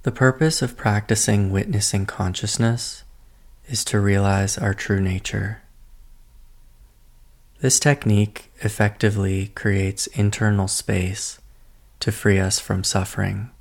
The purpose of practicing witnessing consciousness is to realize our true nature. This technique effectively creates internal space to free us from suffering.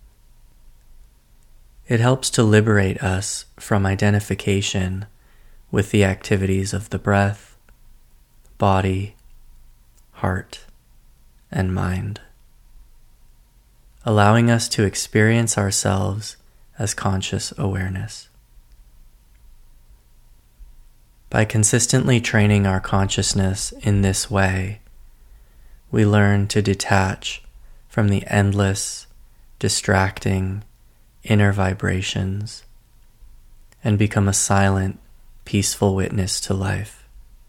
It helps to liberate us from identification with the activities of the breath, body, heart, and mind, allowing us to experience ourselves as conscious awareness. By consistently training our consciousness in this way, we learn to detach from the endless, distracting inner vibrations and become a silent, peaceful witness to life.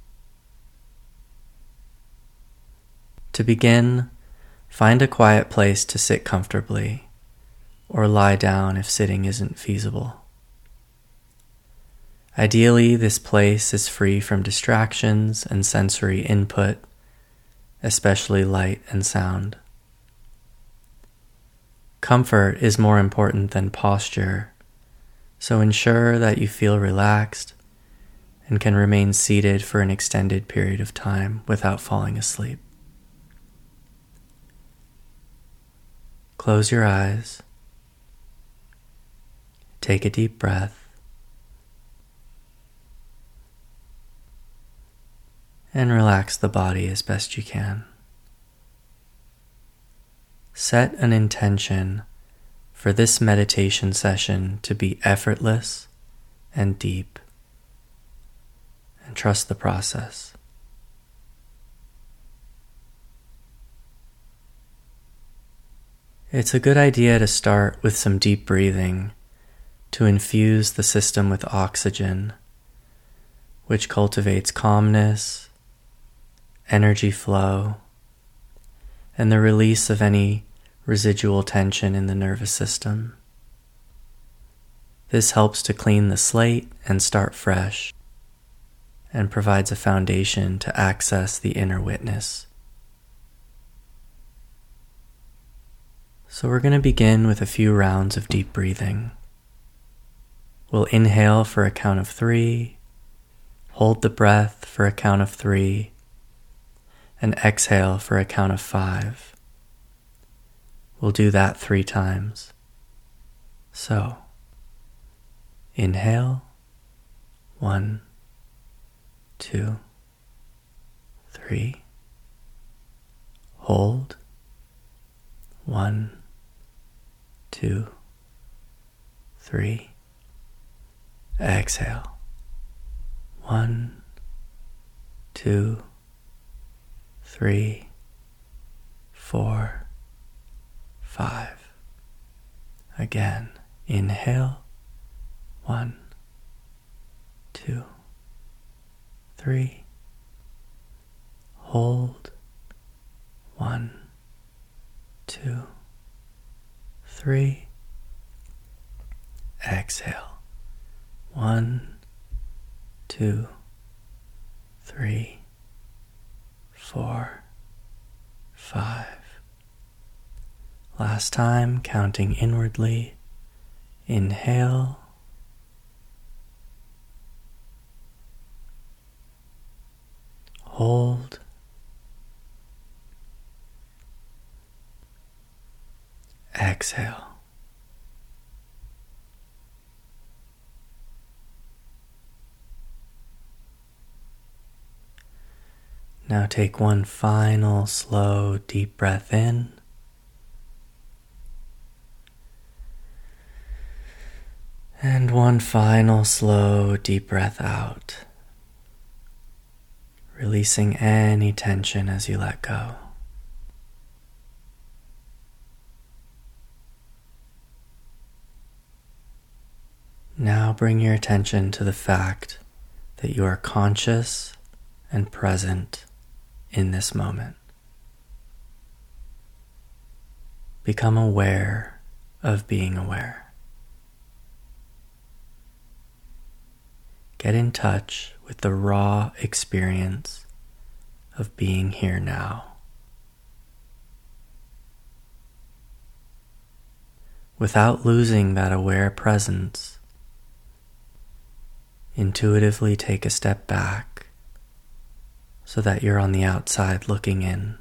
To begin, find a quiet place to sit comfortably, or lie down if sitting isn't feasible. Ideally, this place is free from distractions and sensory input, especially light and sound. Comfort is more important than posture, so ensure that you feel relaxed and can remain seated for an extended period of time without falling asleep. Close your eyes. Take a deep breath. And relax the body as best you can. Set an intention for this meditation session to be effortless and deep, and trust the process. It's a good idea to start with some deep breathing to infuse the system with oxygen, which cultivates calmness, energy flow, and the release of any residual tension in the nervous system. This helps to clean the slate and start fresh, and provides a foundation to access the inner witness. So we're going to begin with a few rounds of deep breathing. We'll inhale for a count of 3, hold the breath for a count of 3, and exhale for a count of 5. We'll do that 3 times. So, inhale, 1, 2, 3. Hold, 1, 2, 3. Exhale, 1, 2, 3, 4, 5. Again, inhale, 1, 2, 3. Hold, 1, 2, 3. Exhale, 1, 2, 3, 4, 5. Last time, counting inwardly. Inhale, hold, exhale. Now take one final slow, deep breath in. And one final slow, deep breath out, releasing any tension as you let go. Now bring your attention to the fact that you are conscious and present in this moment. Become aware of being aware. Get in touch with the raw experience of being here now. without losing that aware presence, intuitively take a step back so that you're on the outside looking in.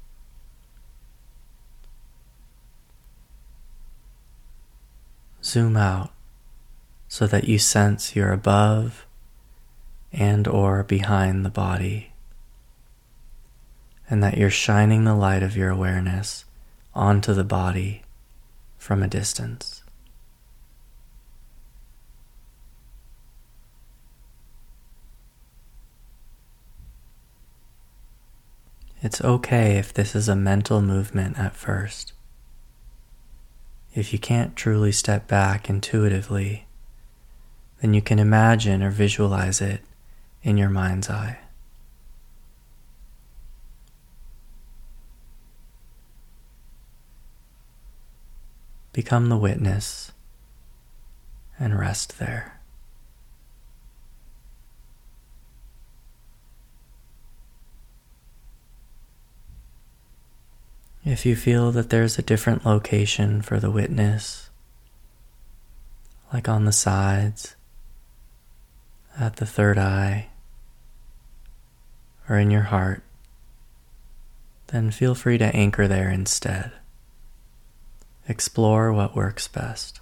Zoom out so that you sense you're above and or behind the body, and that you're shining the light of your awareness onto the body from a distance. It's okay if this is a mental movement at first. If you can't truly step back intuitively, then you can imagine or visualize it in your mind's eye. Become the witness and rest there. If you feel that there's a different location for the witness, like on the sides, at the third eye, or in your heart, then feel free to anchor there instead. Explore what works best.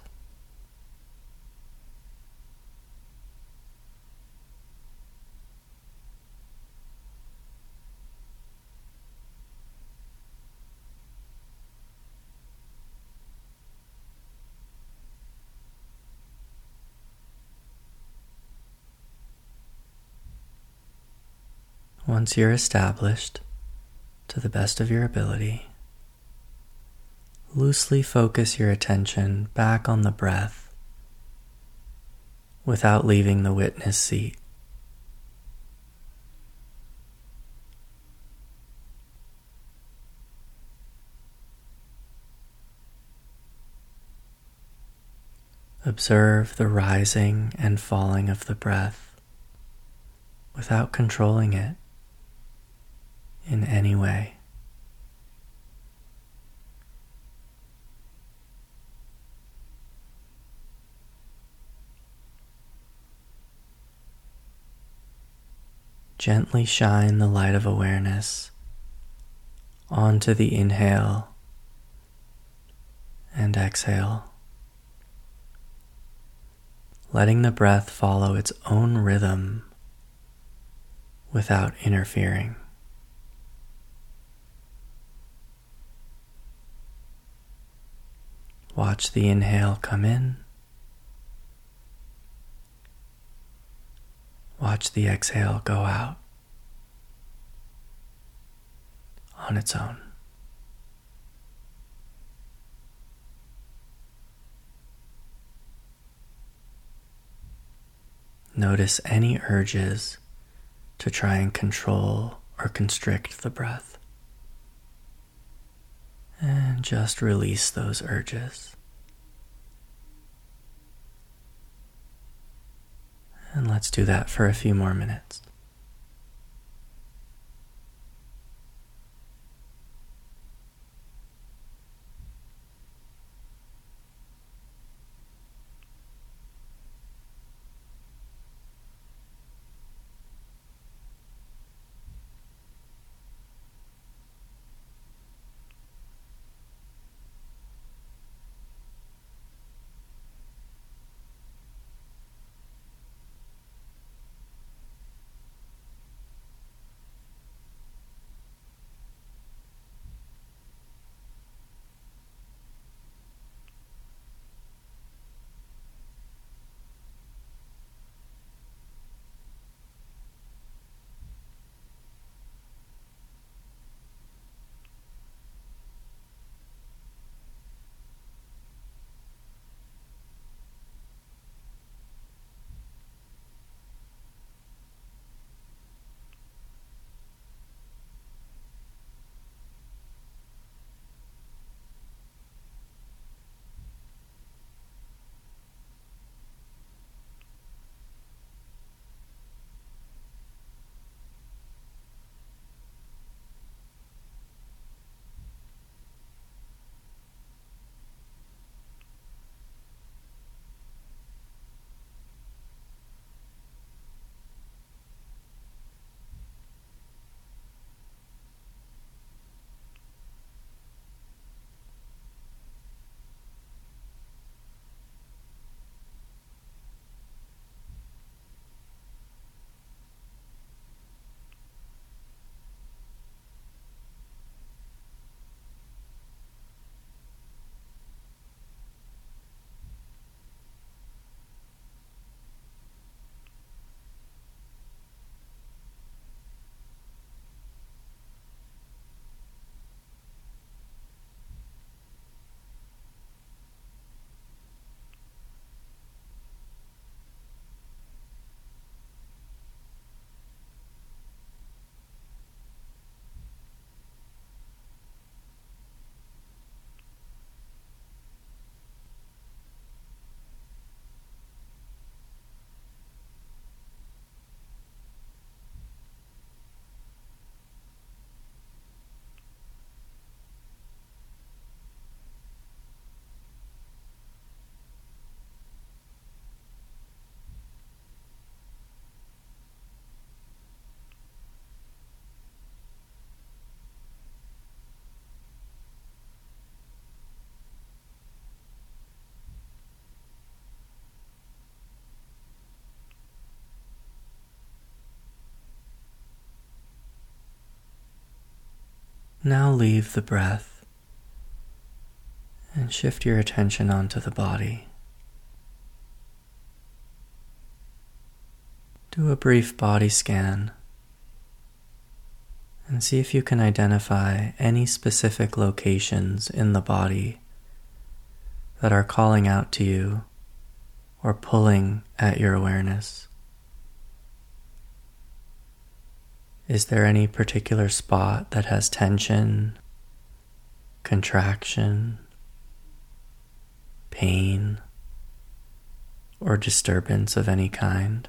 Once you're established, to the best of your ability, loosely focus your attention back on the breath without leaving the witness seat. Observe the rising and falling of the breath without controlling it in any way. Gently shine the light of awareness onto the inhale and exhale, letting the breath follow its own rhythm without interfering. Watch the inhale come in. Watch the exhale go out on its own. Notice any urges to try and control or constrict the breath. And just release those urges. And let's do that for a few more minutes. Now leave the breath and shift your attention onto the body. Do a brief body scan and see if you can identify any specific locations in the body that are calling out to you or pulling at your awareness. Is there any particular spot that has tension, contraction, pain, or disturbance of any kind?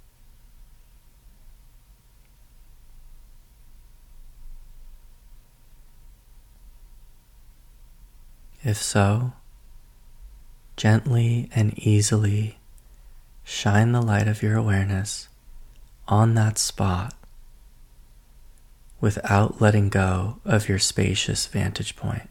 If so, gently and easily shine the light of your awareness on that spot without letting go of your spacious vantage point.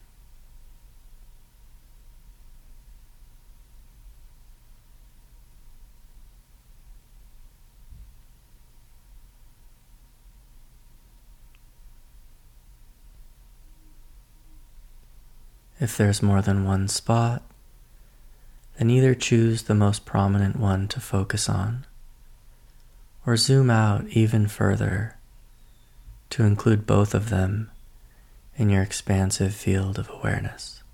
If there's more than one spot, then either choose the most prominent one to focus on, or zoom out even further to include both of them in your expansive field of awareness.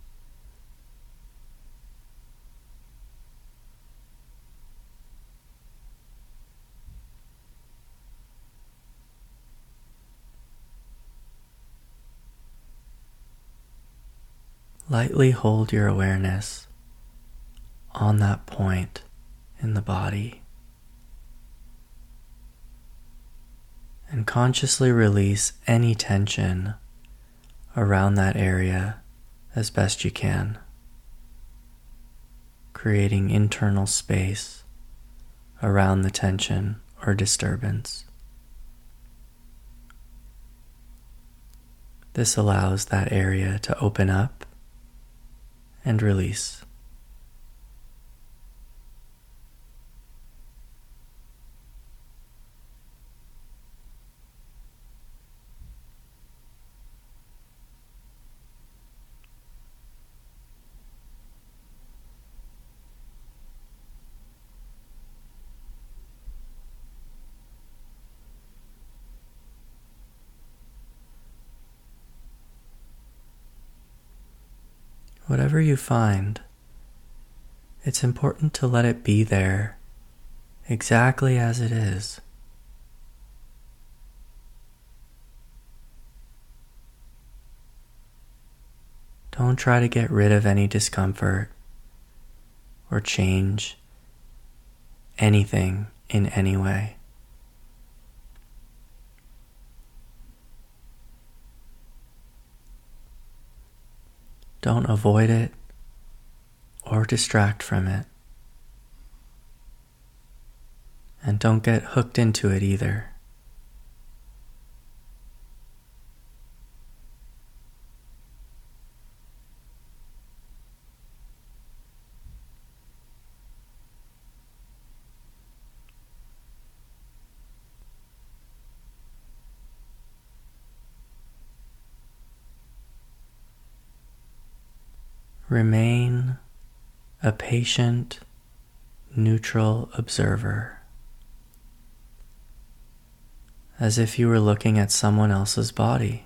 Lightly hold your awareness on that point in the body and consciously release any tension around that area as best you can, creating internal space around the tension or disturbance. This allows that area to open up and release. Whatever you find, it's important to let it be there exactly as it is. Don't try to get rid of any discomfort or change anything in any way. Don't avoid it or distract from it. And don't get hooked into it either. Remain a patient, neutral observer, as if you were looking at someone else's body.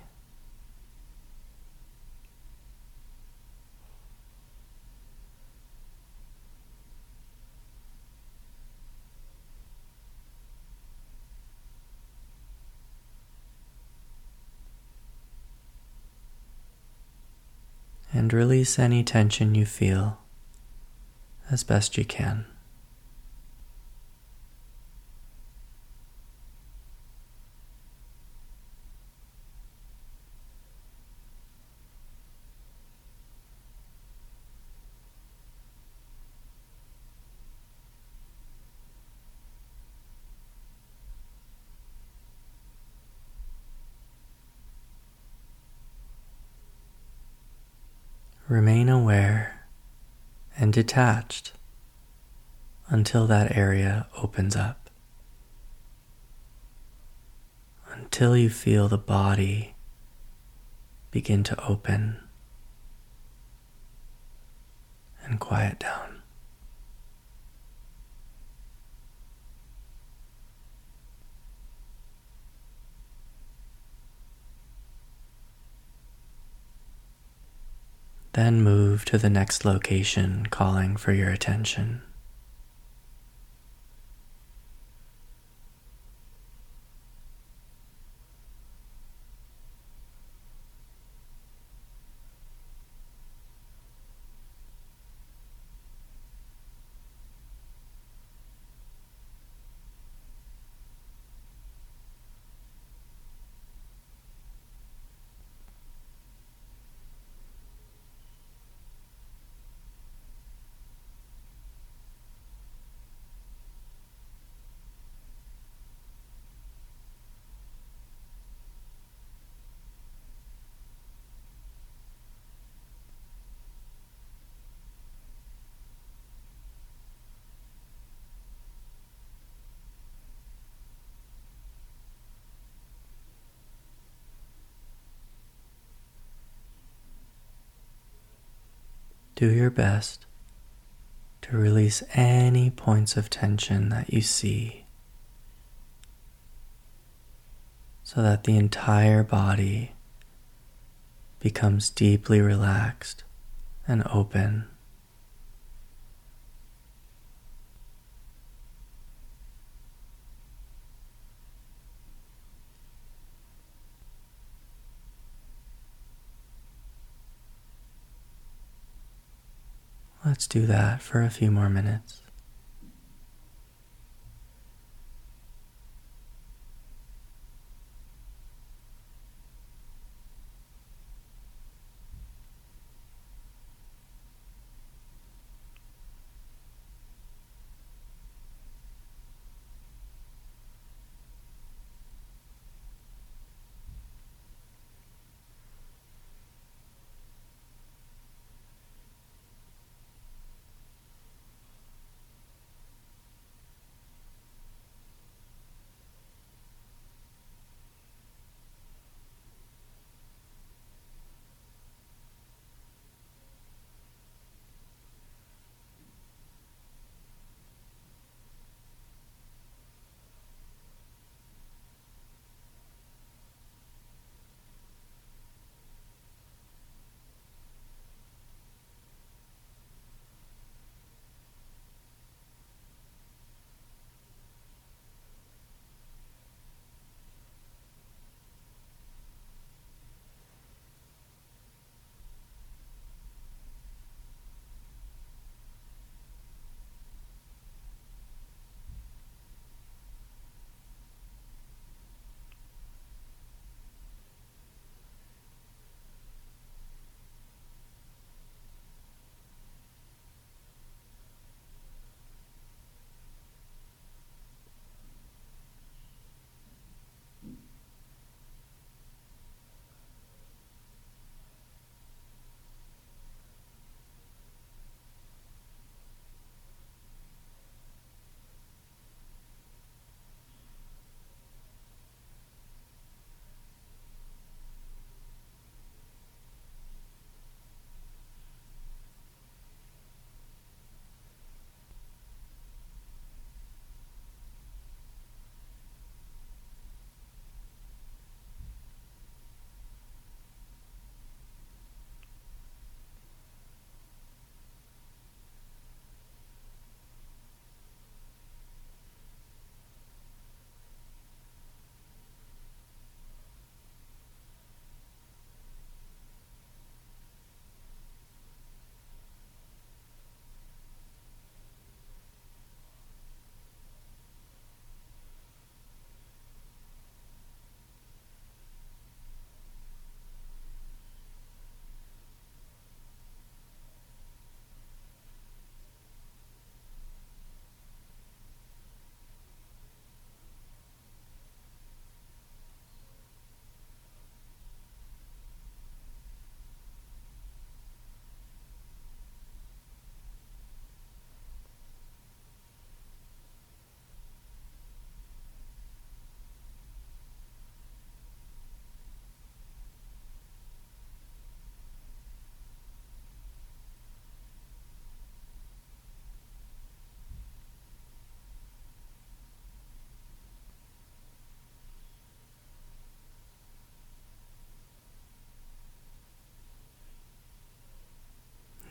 And release any tension you feel as best you can. Remain aware and detached until that area opens up, until you feel the body begin to open and quiet down. Then move to the next location calling for your attention. Do your best to release any points of tension that you see so that the entire body becomes deeply relaxed and open. Let's do that for a few more minutes.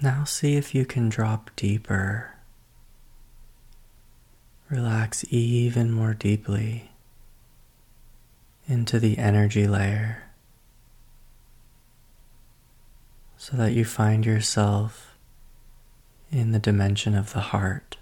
Now see if you can drop deeper. Relax even more deeply into the energy layer so that you find yourself in the dimension of the heart.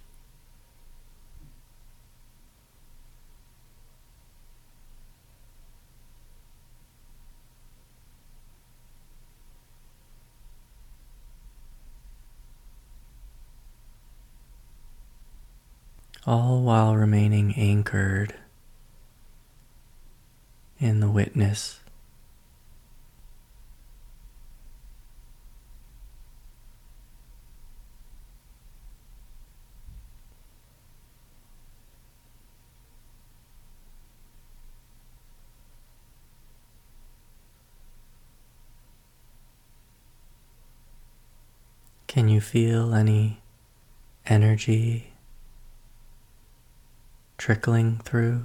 All while remaining anchored in the witness. Can you feel any energy trickling through?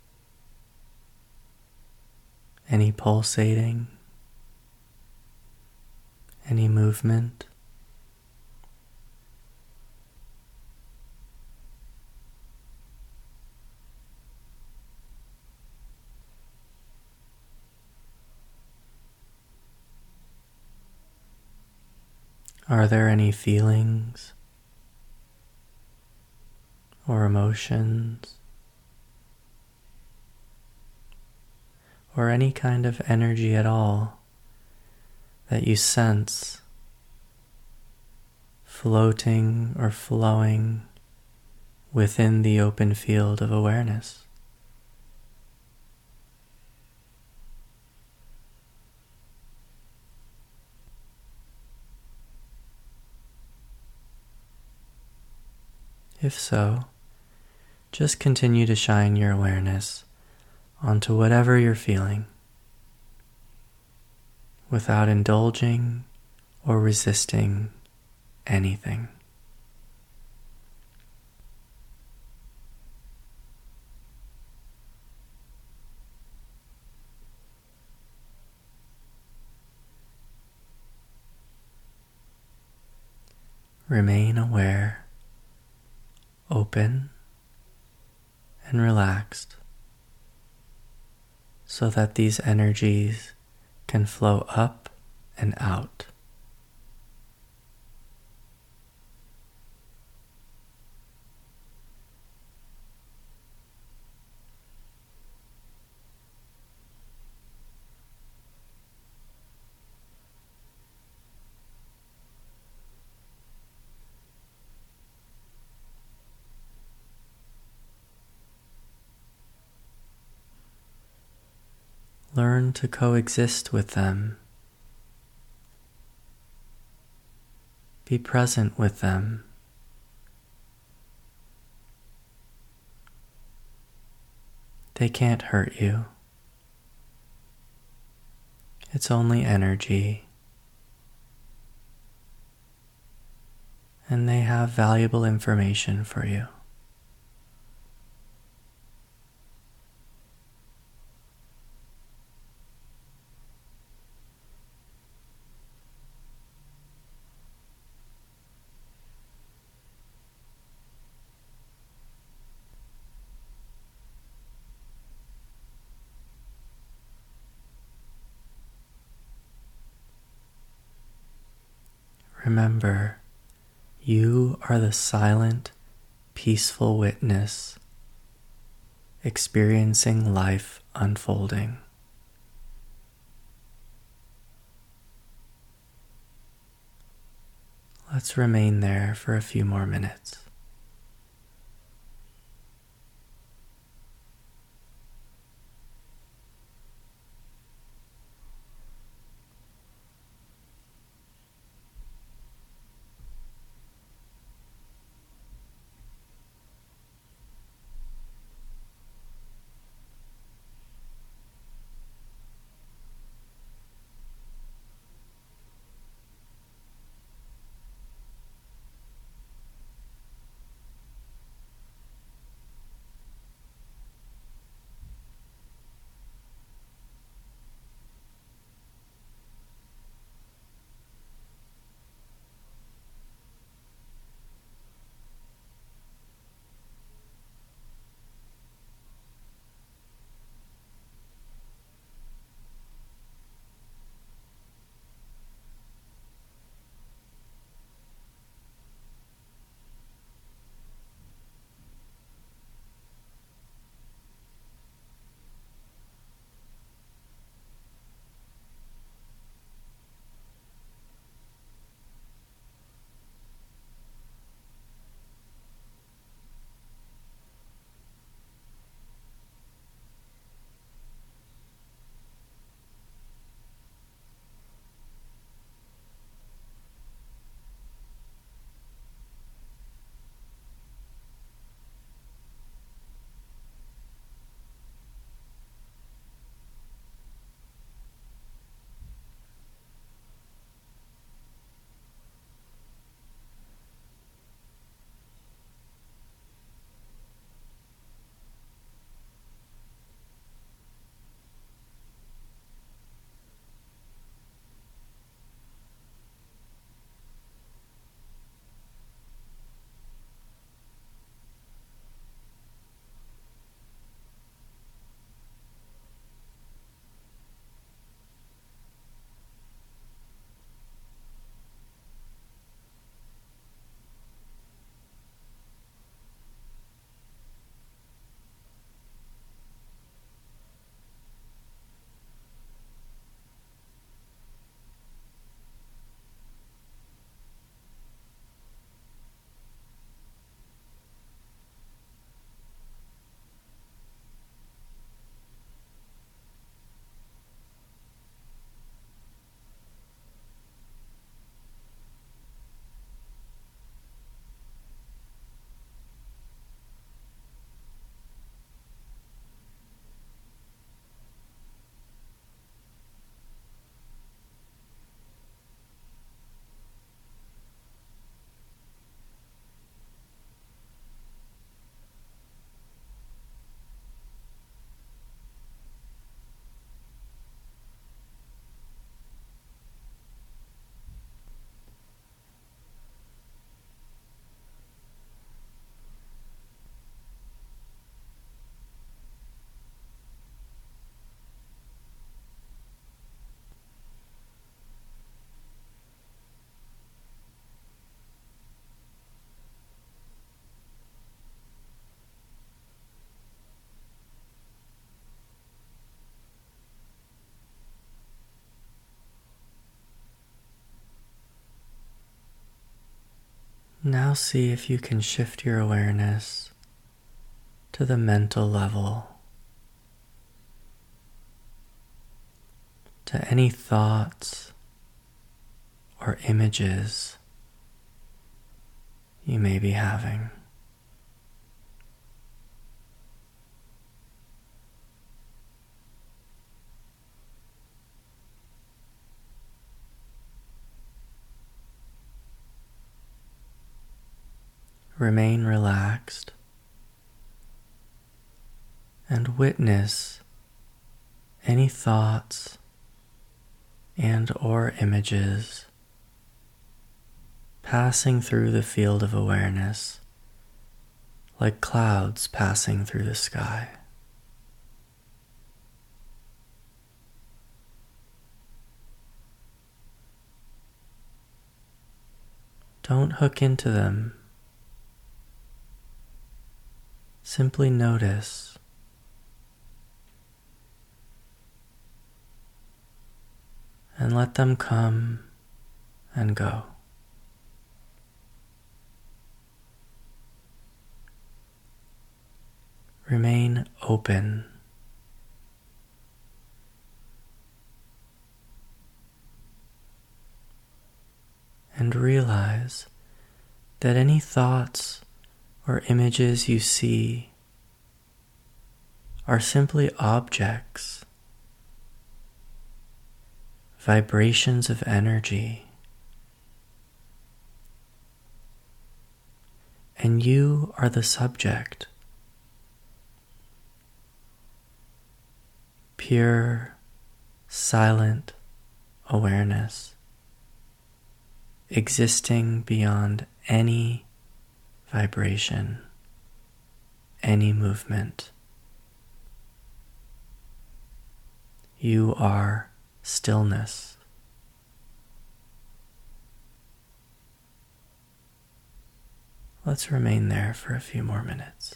Any pulsating? Any movement? Are there any feelings or emotions or any kind of energy at all that you sense floating or flowing within the open field of awareness? If so, just continue to shine your awareness onto whatever you're feeling without indulging or resisting anything. Remain aware, open, and relaxed so that these energies can flow up and out. Learn to coexist with them. Be present with them. They can't hurt you. It's only energy, and they have valuable information for you. Remember, you are the silent, peaceful witness experiencing life unfolding. Let's remain there for a few more minutes. Now see if you can shift your awareness to the mental level, to any thoughts or images you may be having. Remain relaxed and witness any thoughts and or images passing through the field of awareness like clouds passing through the sky. Don't hook into them. Simply notice. And let them come and go. Remain open. And realize that any thoughts or images you see are simply objects, vibrations of energy, and you are the subject. Pure, silent awareness, existing beyond any vibration, any movement. You are stillness. Let's remain there for a few more minutes.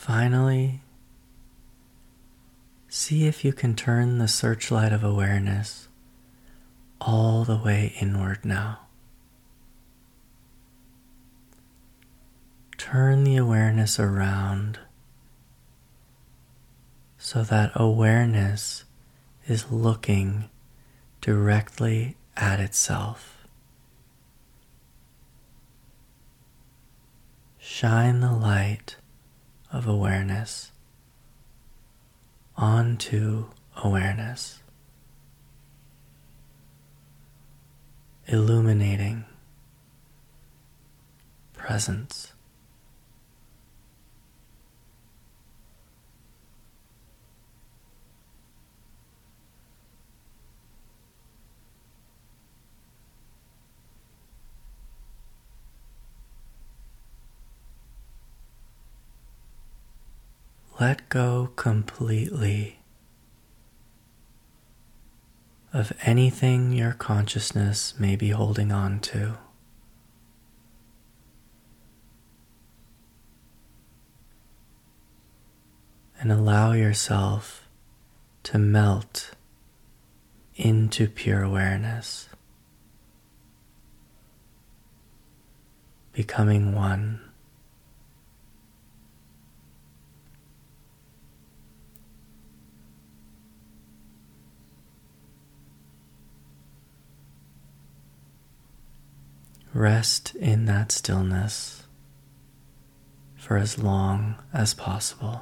Finally, see if you can turn the searchlight of awareness all the way inward now. Turn the awareness around so that awareness is looking directly at itself. Shine the light of awareness onto awareness, illuminating presence. Let go completely of anything your consciousness may be holding on to. And allow yourself to melt into pure awareness, becoming one. Rest in that stillness for as long as possible.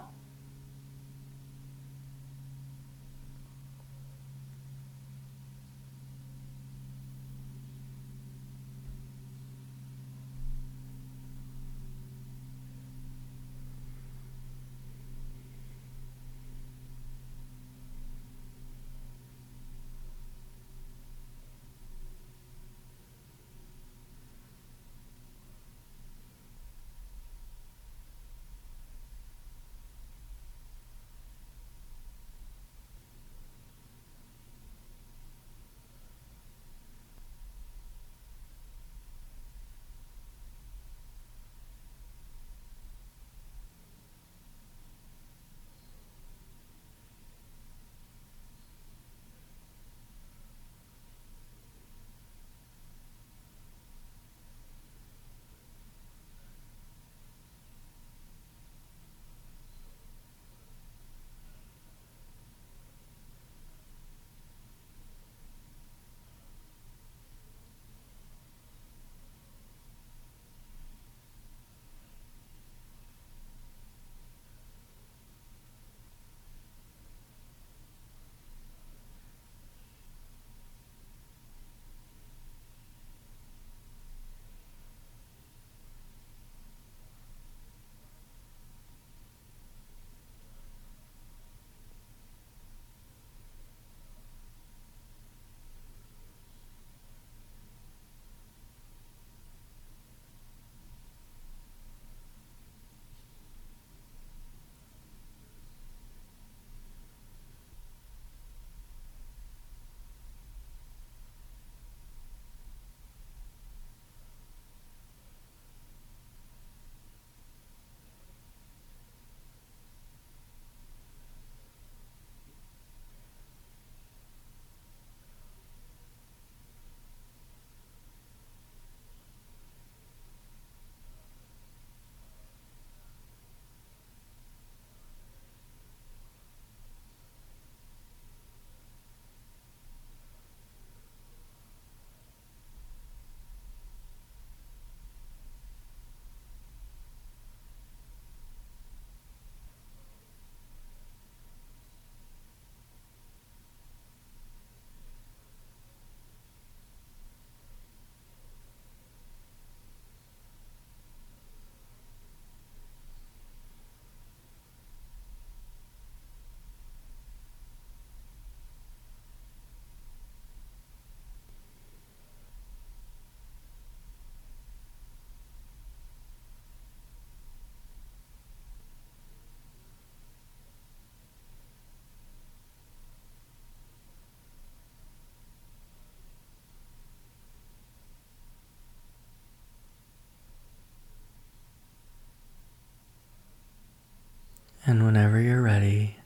And whenever you're ready,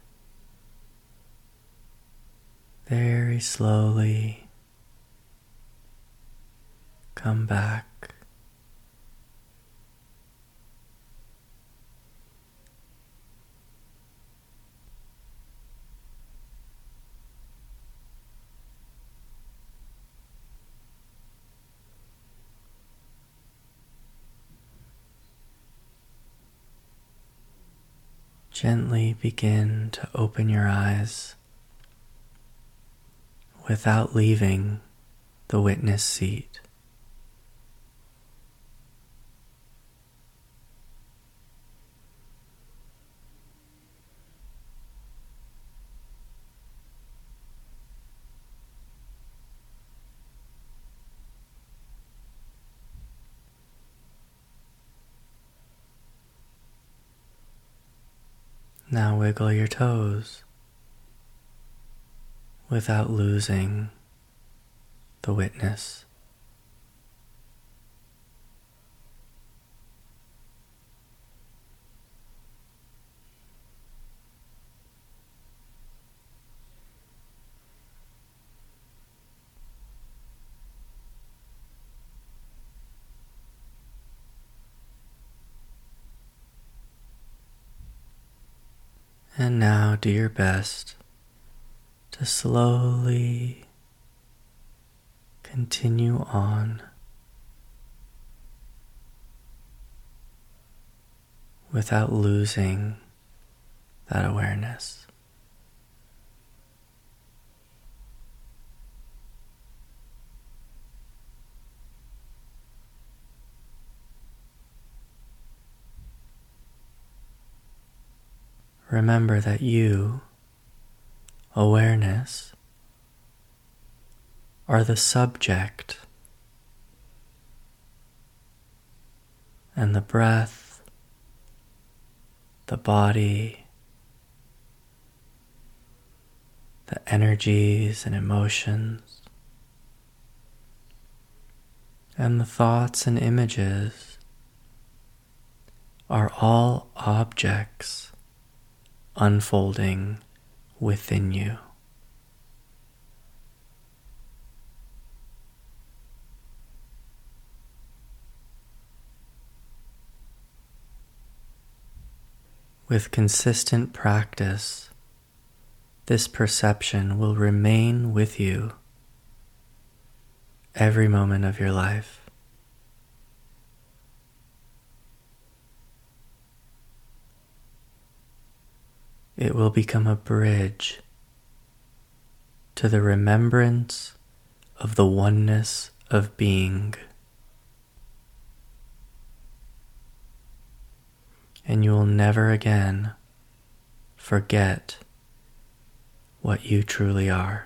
very slowly come back. Gently begin to open your eyes without leaving the witness seat. Now wiggle your toes without losing the witness. And now do your best to slowly continue on without losing that awareness. Remember that you, awareness, are the subject, and the breath, the body, the energies and emotions, and the thoughts and images are all objects unfolding within you. With consistent practice, this perception will remain with you every moment of your life. It will become a bridge to the remembrance of the oneness of being. And you will never again forget what you truly are.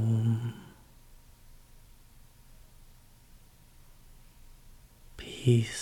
Om. Peace.